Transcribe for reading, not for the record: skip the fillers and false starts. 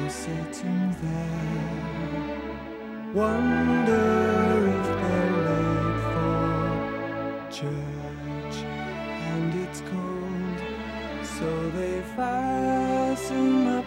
sitting there, wonder if they're late for church, and it's cold, so they fasten up